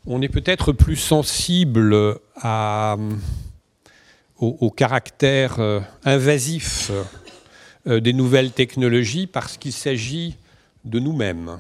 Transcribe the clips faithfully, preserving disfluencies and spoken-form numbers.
on est peut-être plus sensible à, au, au caractère euh, invasif euh, des nouvelles technologies parce qu'il s'agit de nous-mêmes.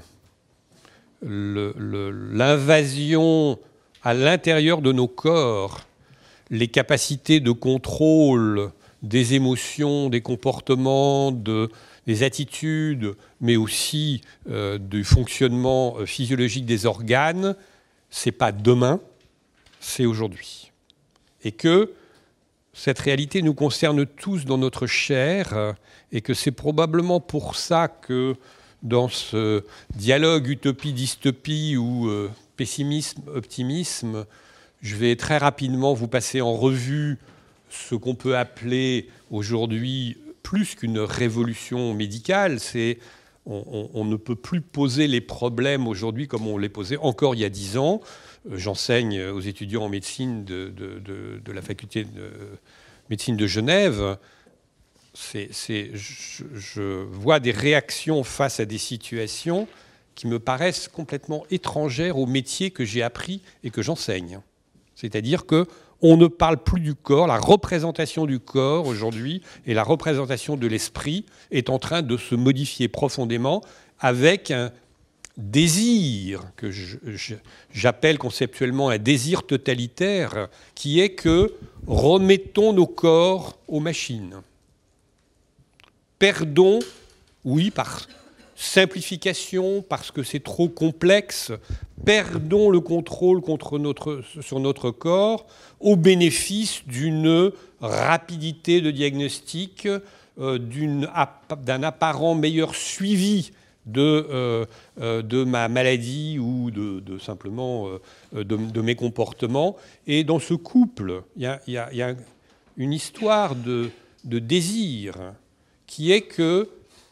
Le, le, l'invasion à l'intérieur de nos corps, les capacités de contrôle des émotions, des comportements, de, des attitudes, mais aussi euh, du fonctionnement physiologique des organes, c'est pas demain, c'est aujourd'hui. Et que cette réalité nous concerne tous dans notre chair, et que c'est probablement pour ça que dans ce dialogue utopie-dystopie ou euh, pessimisme-optimisme, je vais très rapidement vous passer en revue ce qu'on peut appeler aujourd'hui plus qu'une révolution médicale. C'est, on, on, on ne peut plus poser les problèmes aujourd'hui comme on les posait encore il y a dix ans. J'enseigne aux étudiants en médecine de, de, de, de la faculté de médecine de Genève. C'est, c'est, je, je vois des réactions face à des situations qui me paraissent complètement étrangères au métier que j'ai appris et que j'enseigne. C'est-à-dire qu'on ne parle plus du corps, la représentation du corps aujourd'hui et la représentation de l'esprit est en train de se modifier profondément avec un désir que je, je, j'appelle conceptuellement un désir totalitaire qui est que remettons nos corps aux machines. Perdons, oui, par simplification, parce que c'est trop complexe, perdons le contrôle contre notre, sur notre corps au bénéfice d'une rapidité de diagnostic, euh, d'une, d'un apparent meilleur suivi de, euh, euh, de ma maladie ou de, de simplement euh, de, de mes comportements. Et dans ce couple, il y a, y a, y a une histoire de, de désir qui est que,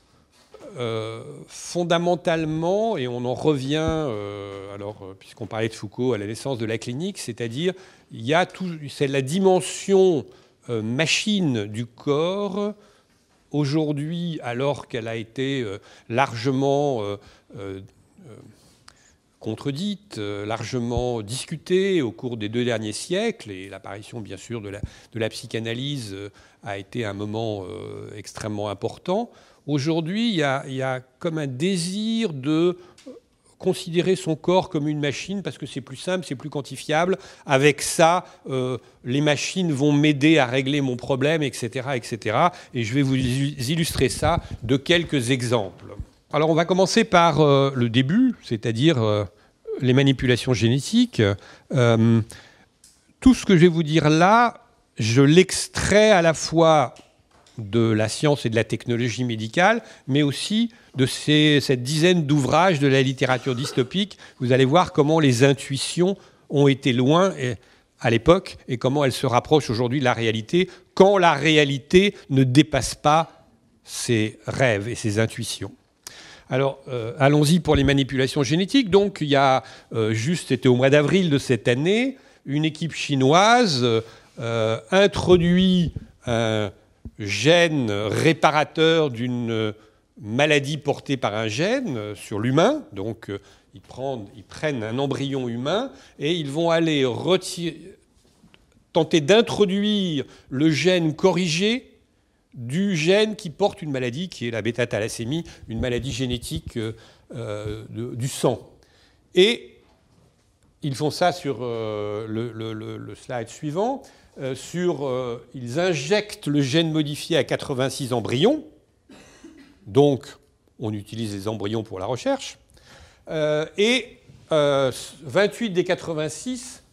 euh, fondamentalement, et on en revient, euh, alors, puisqu'on parlait de Foucault, à la naissance de la clinique, c'est-à-dire, il y a tout, c'est la dimension euh, machine du corps, aujourd'hui, alors qu'elle a été euh, largement euh, euh, contredite, euh, largement discutée au cours des deux derniers siècles, et l'apparition, bien sûr, de la, de la psychanalyse euh, a été un moment euh, extrêmement important. Aujourd'hui, il y a, il y a comme un désir de considérer son corps comme une machine parce que c'est plus simple, c'est plus quantifiable. Avec ça, euh, les machines vont m'aider à régler mon problème, et cetera, et cetera. Et je vais vous illustrer ça de quelques exemples. Alors, on va commencer par euh, le début, c'est-à-dire euh, les manipulations génétiques. Euh, tout ce que je vais vous dire là, je l'extrais à la fois de la science et de la technologie médicale, mais aussi de ces, cette dizaine d'ouvrages de la littérature dystopique. Vous allez voir comment les intuitions ont été loin et, à l'époque et comment elles se rapprochent aujourd'hui de la réalité, quand la réalité ne dépasse pas ses rêves et ses intuitions. Alors, euh, allons-y pour les manipulations génétiques. Donc, il y a euh, juste, c'était au mois d'avril de cette année, une équipe chinoise euh, introduit un gène réparateur d'une maladie portée par un gène sur l'humain. Donc, euh, ils, prennent, ils prennent un embryon humain et ils vont aller retirer, tenter d'introduire le gène corrigé du gène qui porte une maladie, qui est la bêta-thalassémie, une maladie génétique euh, de, du sang. Et ils font ça sur euh, le, le, le slide suivant. Euh, sur, euh, ils injectent le gène modifié à quatre-vingt-six embryons. Donc, on utilise les embryons pour la recherche. Euh, et euh, vingt-huit des quatre-vingt-six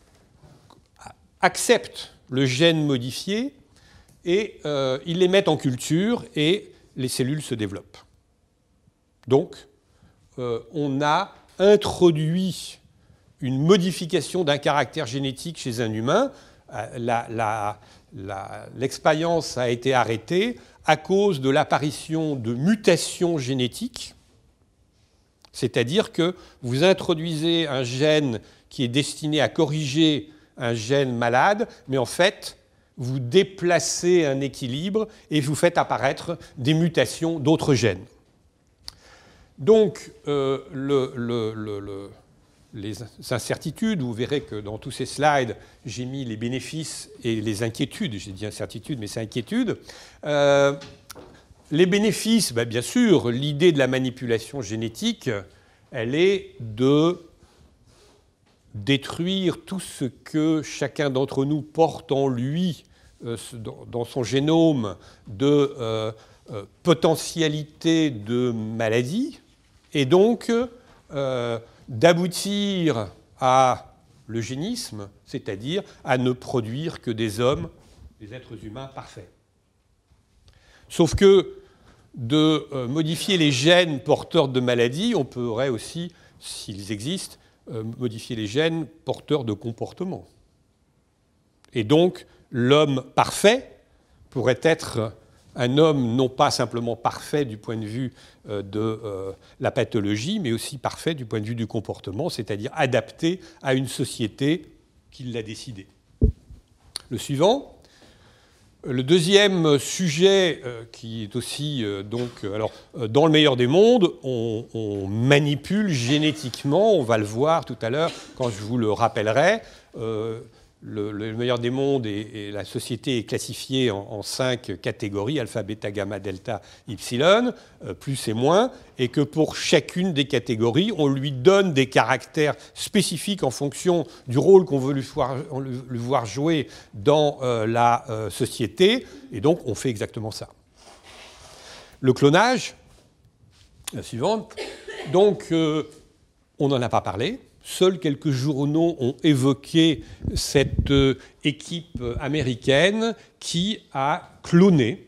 acceptent le gène modifié et euh, ils les mettent en culture et les cellules se développent. Donc, euh, on a introduit une modification d'un caractère génétique chez un humain. La, la, la, l'expérience a été arrêtée à cause de l'apparition de mutations génétiques, c'est-à-dire que vous introduisez un gène qui est destiné à corriger un gène malade, mais en fait, vous déplacez un équilibre et vous faites apparaître des mutations d'autres gènes. Donc, euh, le, le, le, le, les incertitudes. Vous verrez que dans tous ces slides, j'ai mis les bénéfices et les inquiétudes. J'ai dit incertitude, mais c'est inquiétude. Euh, les bénéfices, ben bien sûr, l'idée de la manipulation génétique, elle est de détruire tout ce que chacun d'entre nous porte en lui, euh, dans son génome, de euh, euh, potentialité de maladie, et donc euh, d'aboutir à l'eugénisme, c'est-à-dire à ne produire que des hommes, des êtres humains parfaits. Sauf que de euh, modifier les gènes porteurs de maladies, on pourrait aussi, s'ils existent, euh, modifier les gènes porteurs de comportements. Et donc, l'homme parfait pourrait être un homme non pas simplement parfait du point de vue euh, de euh, la pathologie, mais aussi parfait du point de vue du comportement, c'est-à-dire adapté à une société qui l'a décidé. Le suivant. Le deuxième sujet euh, qui est aussi, euh, donc, euh, alors, euh, dans le meilleur des mondes, on, on manipule génétiquement, on va le voir tout à l'heure quand je vous le rappellerai. Euh, le, le meilleur des mondes et, et la société est classifiée en, en cinq catégories, alpha, bêta, gamma, delta, ipsilon, euh, plus et moins, et que pour chacune des catégories, on lui donne des caractères spécifiques en fonction du rôle qu'on veut lui voir, lui voir jouer dans euh, la euh, société, et donc on fait exactement ça. Le clonage, la suivante, donc euh, on n'en a pas parlé. Seuls quelques journaux ont évoqué cette euh, équipe américaine qui a cloné.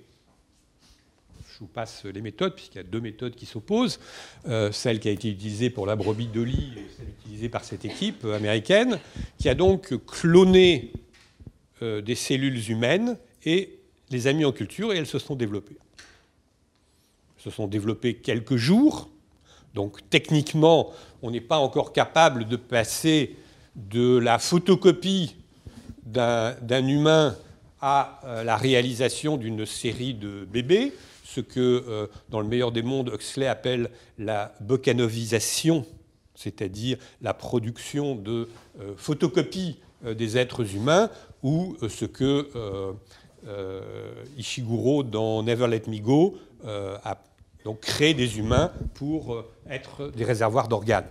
Je vous passe les méthodes, puisqu'il y a deux méthodes qui s'opposent. Euh, celle qui a été utilisée pour la brebis Dolly et celle utilisée par cette équipe américaine, qui a donc cloné euh, des cellules humaines et les a mis en culture et elles se sont développées. Elles se sont développées quelques jours. Donc techniquement, on n'est pas encore capable de passer de la photocopie d'un, d'un humain à euh, la réalisation d'une série de bébés, ce que, euh, dans le meilleur des mondes, Huxley appelle la bokanovisation, c'est-à-dire la production de euh, photocopies euh, des êtres humains, ou euh, ce que euh, euh, Ishiguro, dans Never Let Me Go, euh, a donc créer des humains pour être des réservoirs d'organes.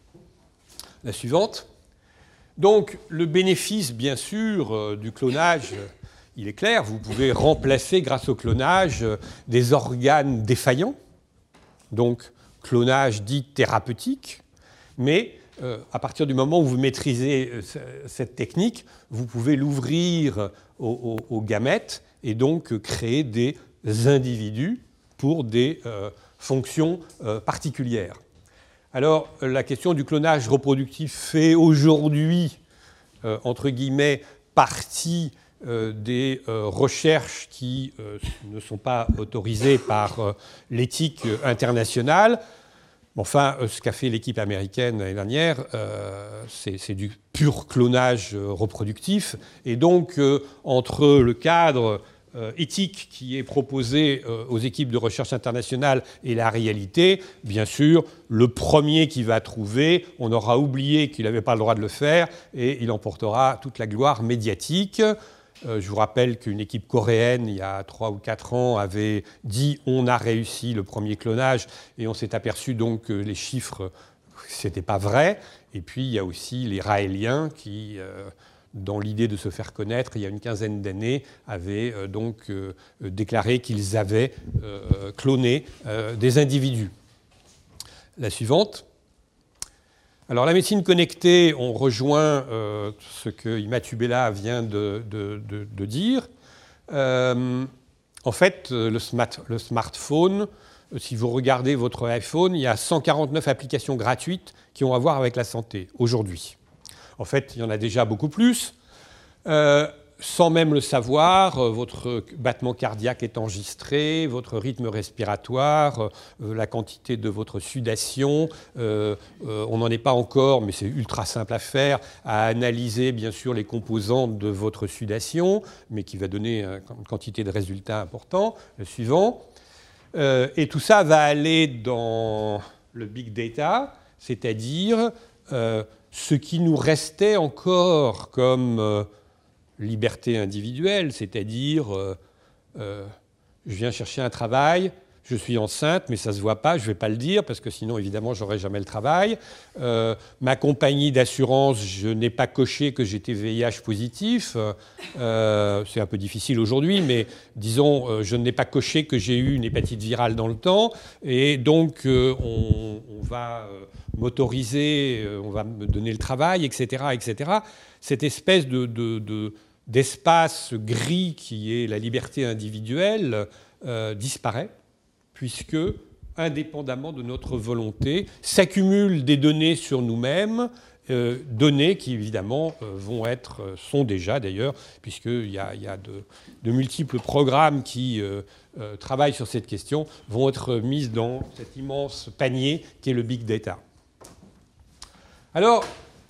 La suivante. Donc, le bénéfice, bien sûr, du clonage, il est clair. Vous pouvez remplacer, grâce au clonage, des organes défaillants. Donc, clonage dit thérapeutique. Mais euh, à partir du moment où vous maîtrisez cette technique, vous pouvez l'ouvrir aux, aux, aux gamètes et donc créer des individus pour des euh, fonctions euh, particulières. Alors, la question du clonage reproductif fait aujourd'hui, euh, entre guillemets, partie euh, des euh, recherches qui euh, ne sont pas autorisées par euh, l'éthique internationale. Enfin, euh, ce qu'a fait l'équipe américaine l'année dernière, euh, c'est, c'est du pur clonage euh, reproductif. Et donc, euh, entre le cadre Euh, éthique qui est proposée euh, aux équipes de recherche internationale et la réalité, bien sûr, le premier qui va trouver, on aura oublié qu'il n'avait pas le droit de le faire et il emportera toute la gloire médiatique. Euh, je vous rappelle qu'une équipe coréenne, il y a trois ou quatre ans, avait dit « on a réussi le premier clonage » et on s'est aperçu donc que les chiffres, ce n'était pas vrai. Et puis, il y a aussi les Raéliens qui... Euh, dans l'idée de se faire connaître, il y a une quinzaine d'années, avaient euh, donc euh, déclaré qu'ils avaient euh, cloné euh, des individus. La suivante. Alors, la médecine connectée, on rejoint euh, ce que Imatubela vient de, de, de, de dire. Euh, en fait, le, smart, le smartphone, si vous regardez votre iPhone, il y a cent quarante-neuf applications gratuites qui ont à voir avec la santé aujourd'hui. En fait, il y en a déjà beaucoup plus. Euh, sans même le savoir, euh, votre battement cardiaque est enregistré, votre rythme respiratoire, euh, la quantité de votre sudation. Euh, euh, on n'en est pas encore, mais c'est ultra simple à faire, à analyser bien sûr les composantes de votre sudation, mais qui va donner une quantité de résultats importants. Le suivant. Euh, et tout ça va aller dans le big data, c'est-à-dire... Euh, ce qui nous restait encore comme euh, liberté individuelle, c'est-à-dire euh, euh, je viens chercher un travail, je suis enceinte, mais ça ne se voit pas, je ne vais pas le dire, parce que sinon, évidemment, je n'aurai jamais le travail. Euh, ma compagnie d'assurance, je n'ai pas coché que j'étais V I H positif. Euh, c'est un peu difficile aujourd'hui, mais disons, euh, je n'ai pas coché que j'ai eu une hépatite virale dans le temps. Et donc, euh, on, on va euh, m'autoriser, euh, on va me donner le travail, et cetera, et cetera. Cette espèce de, de, de, d'espace gris qui est la liberté individuelle euh, disparaît, puisque, indépendamment de notre volonté, s'accumulent des données sur nous-mêmes, euh, données qui, évidemment, euh, vont être, euh, sont déjà, d'ailleurs, puisqu'il y a, il y a de, de multiples programmes qui euh, euh, travaillent sur cette question, vont être mises dans cet immense panier qui est le big data. Alors,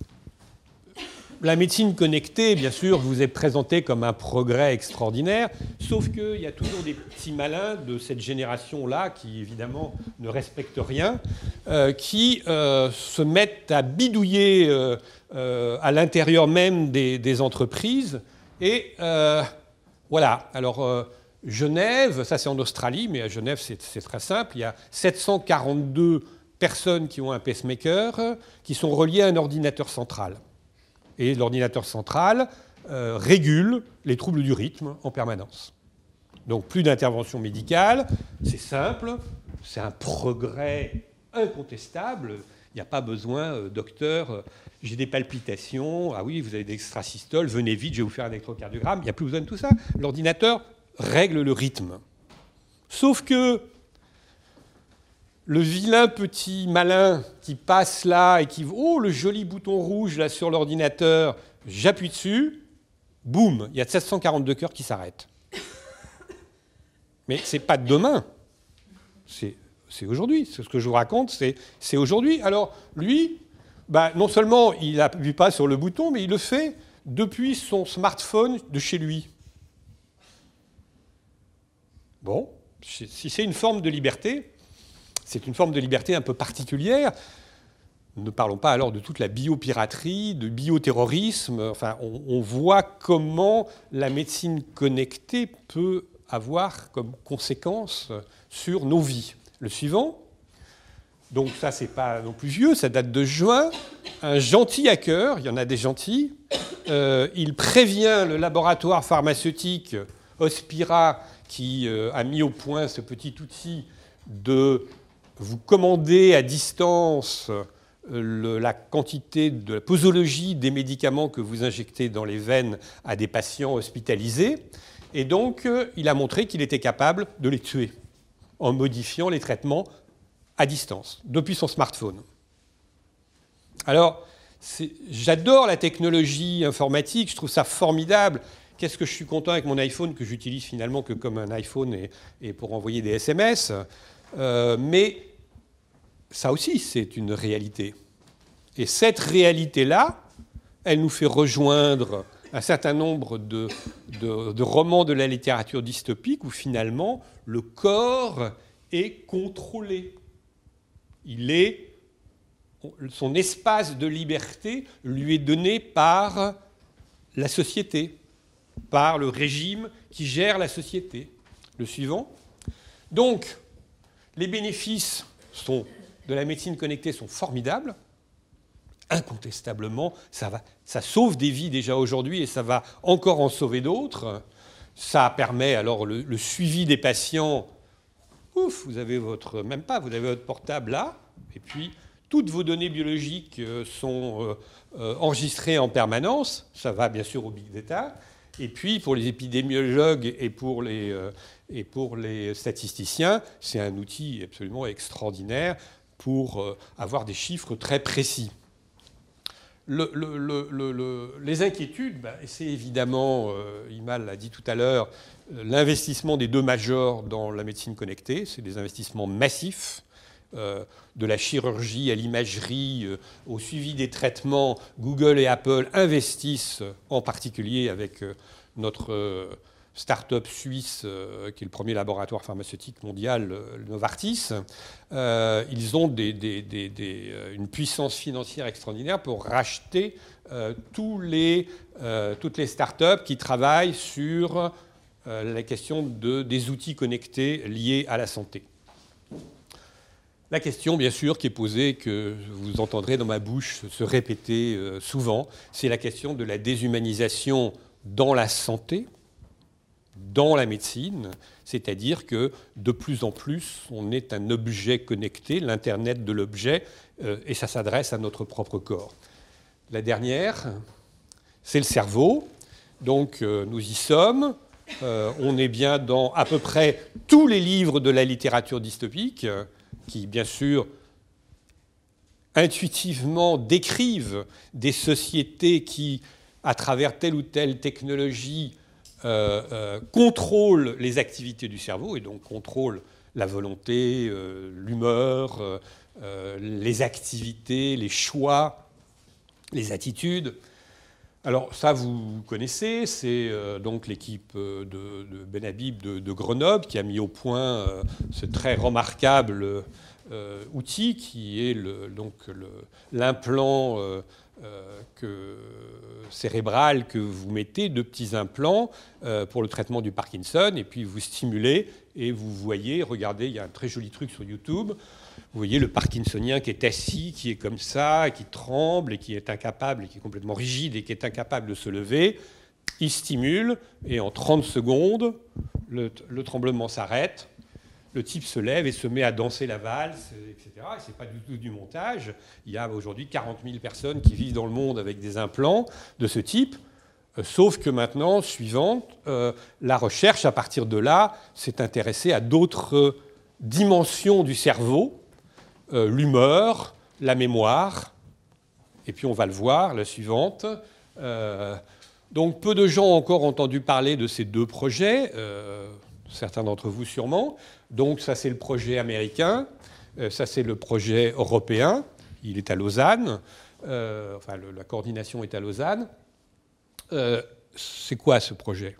la médecine connectée, bien sûr, vous est présentée comme un progrès extraordinaire, sauf qu'il y a toujours des petits malins de cette génération-là, qui évidemment ne respectent rien, euh, qui euh, se mettent à bidouiller euh, euh, à l'intérieur même des, des entreprises. Et euh, voilà, alors euh, Genève, ça c'est en Australie, mais à Genève c'est, c'est très simple, il y a sept cent quarante-deux personnes qui ont un pacemaker, qui sont reliées à un ordinateur central. Et l'ordinateur central euh, régule les troubles du rythme en permanence. Donc plus d'intervention médicale, c'est simple, c'est un progrès incontestable. Il n'y a pas besoin, euh, docteur, euh, j'ai des palpitations, ah oui, vous avez des extrasystoles, venez vite, je vais vous faire un électrocardiogramme. Il n'y a plus besoin de tout ça. L'ordinateur règle le rythme. Sauf que le vilain petit malin qui passe là et qui... Oh, le joli bouton rouge là sur l'ordinateur, j'appuie dessus, boum, il y a sept cent quarante-deux cœurs qui s'arrêtent. Mais ce n'est pas demain, c'est, c'est aujourd'hui. Ce que je vous raconte, c'est, c'est aujourd'hui. Alors, lui, bah, non seulement il n'appuie pas sur le bouton, mais il le fait depuis son smartphone de chez lui. Bon, si c'est une forme de liberté... C'est une forme de liberté un peu particulière. Ne parlons pas alors de toute la biopiraterie, de bioterrorisme. Enfin, on, on voit comment la médecine connectée peut avoir comme conséquence sur nos vies. Le suivant, donc ça, c'est pas non plus vieux, ça date de juin. Un gentil hacker, il y en a des gentils, euh, il prévient le laboratoire pharmaceutique Hospira qui euh, a mis au point ce petit outil de vous commandez à distance le, la quantité de la posologie des médicaments que vous injectez dans les veines à des patients hospitalisés. Et donc, il a montré qu'il était capable de les tuer en modifiant les traitements à distance, depuis son smartphone. Alors, c'est, j'adore la technologie informatique, je trouve ça formidable. Qu'est-ce que je suis content avec mon iPhone, que j'utilise finalement que comme un iPhone et, et pour envoyer des S M S. Euh, mais ça aussi, c'est une réalité. Et cette réalité-là, elle nous fait rejoindre un certain nombre de, de, de romans de la littérature dystopique où finalement le corps est contrôlé. Il est, son espace de liberté lui est donné par la société, par le régime qui gère la société. Le suivant. Donc, les bénéfices sont, de la médecine connectée sont formidables. Incontestablement, ça, va, ça sauve des vies déjà aujourd'hui et ça va encore en sauver d'autres. Ça permet alors le, le suivi des patients. Ouf, vous avez votre, même pas, vous avez votre portable là, et puis toutes vos données biologiques sont euh, euh, enregistrées en permanence. Ça va bien sûr au big data. Et puis pour les épidémiologues et pour les, euh, et pour les statisticiens, c'est un outil absolument extraordinaire pour euh, avoir des chiffres très précis. Le, le, le, le, les inquiétudes, ben, c'est évidemment, euh, Imal l'a dit tout à l'heure, l'investissement des deux majors dans la médecine connectée. C'est des investissements massifs, euh, de la chirurgie à l'imagerie, euh, au suivi des traitements. Google et Apple investissent en particulier avec euh, notre, euh, start-up suisse, euh, qui est le premier laboratoire pharmaceutique mondial, euh, Novartis. Euh, ils ont des, des, des, des, une puissance financière extraordinaire pour racheter euh, tous les, euh, toutes les start-up qui travaillent sur euh, la question de, des outils connectés liés à la santé. La question, bien sûr, qui est posée, que vous entendrez dans ma bouche se répéter euh, souvent, c'est la question de la déshumanisation dans la santé, dans la médecine, c'est-à-dire que de plus en plus, on est un objet connecté, l'Internet de l'objet, euh, et ça s'adresse à notre propre corps. La dernière, c'est le cerveau. Donc, euh, nous y sommes. Euh, on est bien dans à peu près tous les livres de la littérature dystopique, qui, bien sûr, intuitivement décrivent des sociétés qui, à travers telle ou telle technologie, euh, euh, contrôlent les activités du cerveau, et donc contrôlent la volonté, euh, l'humeur, euh, euh, les activités, les choix, les attitudes. Alors ça, vous connaissez, c'est euh, donc l'équipe de, de Ben Habib de, de Grenoble qui a mis au point euh, ce très remarquable euh, outil qui est le, donc le, l'implant euh, euh, que, cérébral que vous mettez, deux petits implants euh, pour le traitement du Parkinson, et puis vous stimulez et vous voyez, regardez, il y a un très joli truc sur YouTube. Vous voyez le Parkinsonien qui est assis, qui est comme ça, qui tremble et qui est incapable, et qui est complètement rigide et qui est incapable de se lever. Il stimule et en trente secondes, le, le tremblement s'arrête, le type se lève et se met à danser la valse, et cetera. Et ce n'est pas du tout du montage. Il y a aujourd'hui quarante mille personnes qui vivent dans le monde avec des implants de ce type. Euh, sauf que maintenant, suivante, euh, la recherche, à partir de là, s'est intéressée à d'autres euh, dimensions du cerveau, Euh, l'humeur, la mémoire, et puis on va le voir, la suivante. Euh, donc peu de gens ont encore entendu parler de ces deux projets, euh, certains d'entre vous sûrement. Donc ça c'est le projet américain, euh, ça c'est le projet européen, il est à Lausanne, euh, enfin le, la coordination est à Lausanne. Euh, c'est quoi ce projet?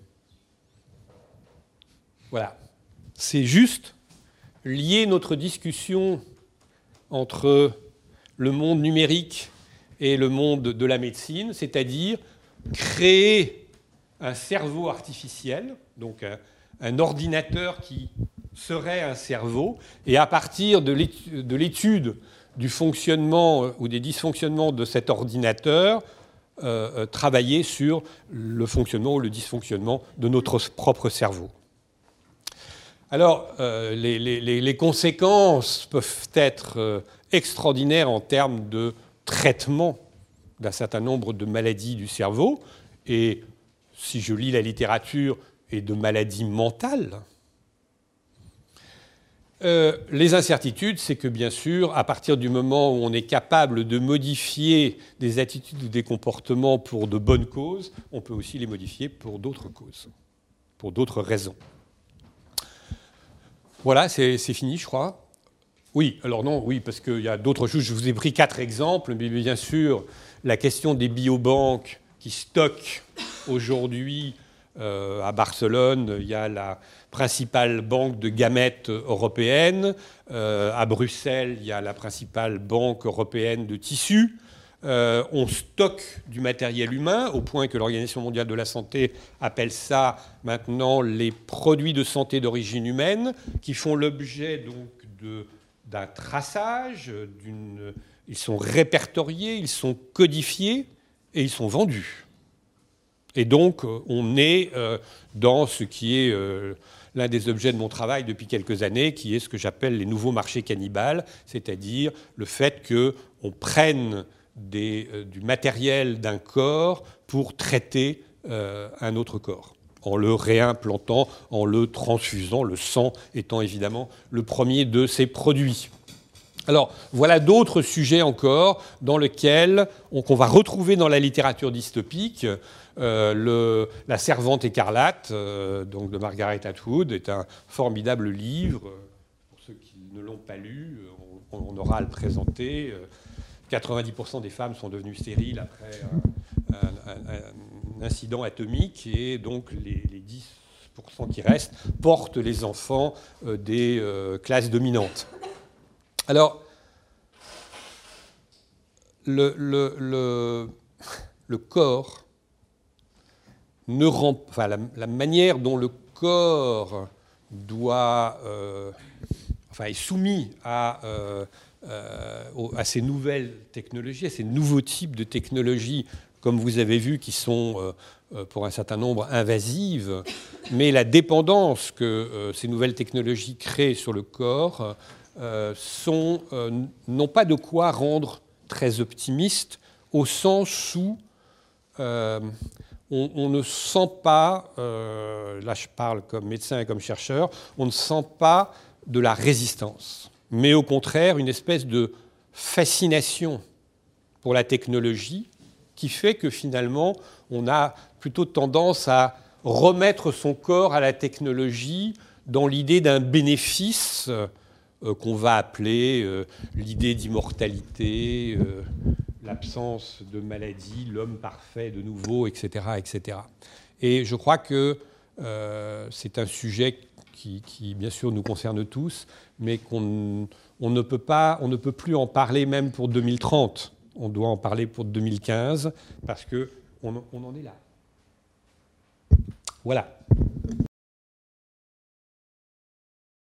Voilà, c'est juste lier notre discussion entre le monde numérique et le monde de la médecine, c'est-à-dire créer un cerveau artificiel, donc un, un ordinateur qui serait un cerveau, et à partir de l'étude, de l'étude du fonctionnement ou des dysfonctionnements de cet ordinateur, euh, travailler sur le fonctionnement ou le dysfonctionnement de notre propre cerveau. Alors, euh, les, les, les conséquences peuvent être euh, extraordinaires en termes de traitement d'un certain nombre de maladies du cerveau, et si je lis la littérature, et de maladies mentales. Euh, les incertitudes, c'est que bien sûr, à partir du moment où on est capable de modifier des attitudes ou des comportements pour de bonnes causes, on peut aussi les modifier pour d'autres causes, pour d'autres raisons. Voilà, c'est, c'est fini, je crois. Oui, alors non, oui, parce qu'il y a d'autres choses. Je vous ai pris quatre exemples, mais bien sûr, la question des biobanques qui stockent aujourd'hui euh, à Barcelone, il y a la principale banque de gamètes européenne. Euh, à Bruxelles, il y a la principale banque européenne de tissus. Euh, on stocke du matériel humain, au point que l'Organisation mondiale de la santé appelle ça maintenant les produits de santé d'origine humaine, qui font l'objet donc de, d'un traçage, d'une, ils sont répertoriés, ils sont codifiés et ils sont vendus. Et donc on est euh, dans ce qui est euh, l'un des objets de mon travail depuis quelques années, qui est ce que j'appelle les nouveaux marchés cannibales, c'est-à-dire le fait qu'on prenne Des, euh, du matériel d'un corps pour traiter euh, un autre corps, en le réimplantant, en le transfusant, le sang étant évidemment le premier de ces produits. Alors, voilà d'autres sujets encore dans lesquels on, qu'on va retrouver dans la littérature dystopique. Euh, le, La Servante écarlate, euh, donc de Margaret Atwood, est un formidable livre. Pour ceux qui ne l'ont pas lu, on, on aura à le présenter. quatre-vingt-dix pour cent des femmes sont devenues stériles après un, un, un, un incident atomique, et donc les, les dix pour cent qui restent portent les enfants euh, des euh, classes dominantes. Alors, le, le, le, le corps ne rend, enfin, la, la manière dont le corps doit, euh, enfin, est soumis à, euh, euh, à ces nouvelles technologies, à ces nouveaux types de technologies, comme vous avez vu, qui sont euh, pour un certain nombre invasives, mais la dépendance que euh, ces nouvelles technologies créent sur le corps euh, sont, euh, n'ont pas de quoi rendre très optimiste, au sens où euh, on, on ne sent pas, euh, là je parle comme médecin et comme chercheur, on ne sent pas de la résistance, mais au contraire une espèce de fascination pour la technologie qui fait que finalement on a plutôt tendance à remettre son corps à la technologie dans l'idée d'un bénéfice euh, qu'on va appeler euh, l'idée d'immortalité, euh, l'absence de maladie, l'homme parfait de nouveau, et cetera, et cetera. Et je crois que euh, c'est un sujet qui, qui, bien sûr, nous concerne tous, mais qu'on on ne peut pas, on ne peut plus en parler même pour deux mille trente. On doit en parler pour deux mille quinze, parce qu'on on en est là. Voilà.